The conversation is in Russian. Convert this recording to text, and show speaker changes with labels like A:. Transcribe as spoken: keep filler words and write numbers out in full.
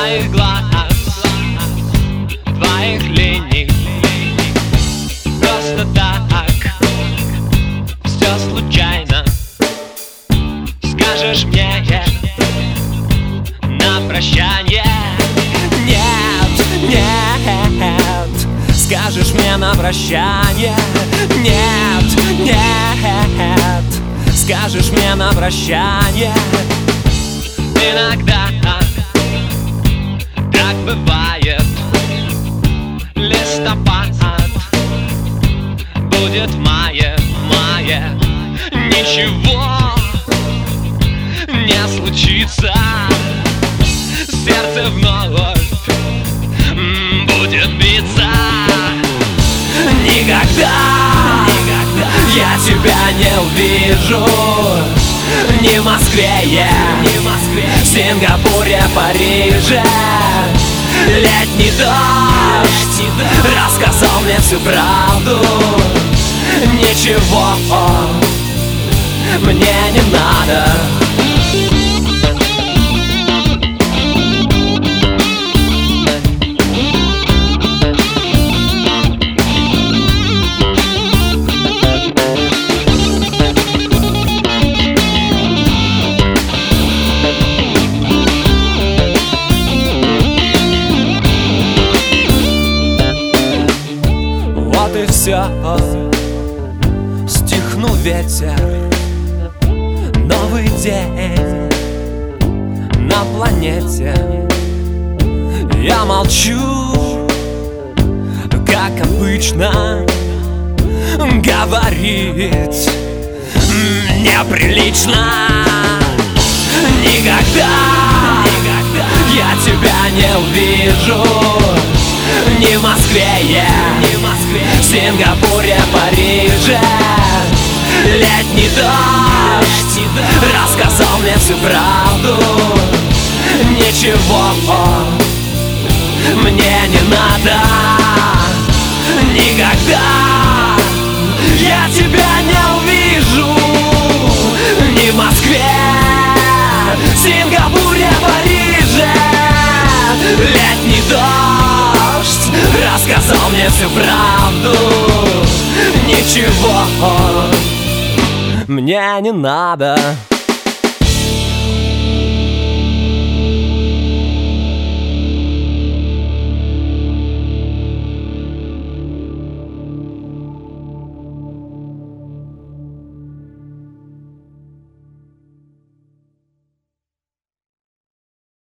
A: твоих глаз, твоих линий. Просто так, все случайно. Скажешь мне на прощание: нет, нет. Скажешь мне на прощание: нет, нет. Скажешь мне на прощание. Иногда так бывает. Листопад будет в мае, мае. Ничего не случится. Сердце вновь будет биться. Никогда, никогда я тебя не увижу. Ни в Москве, ни в Москве, в Сингапуре, Париже. Летний дождь рассказал мне всю правду. Ничего мне не надо. Вот и все, стихнул ветер. Новый день на планете. Я молчу, как обычно. Говорить неприлично. Никогда, никогда я тебя не увижу. Ни в Москве, ни в Москве, в Сингапуре, Париже. Летний дождь рассказал мне всю правду. Ничего мне не надо. Никогда я тебя не увижу. Ни в Москве, в Сингапуре, Париже. Летний дождь рассказал мне всю правду. Ничего мне не надо.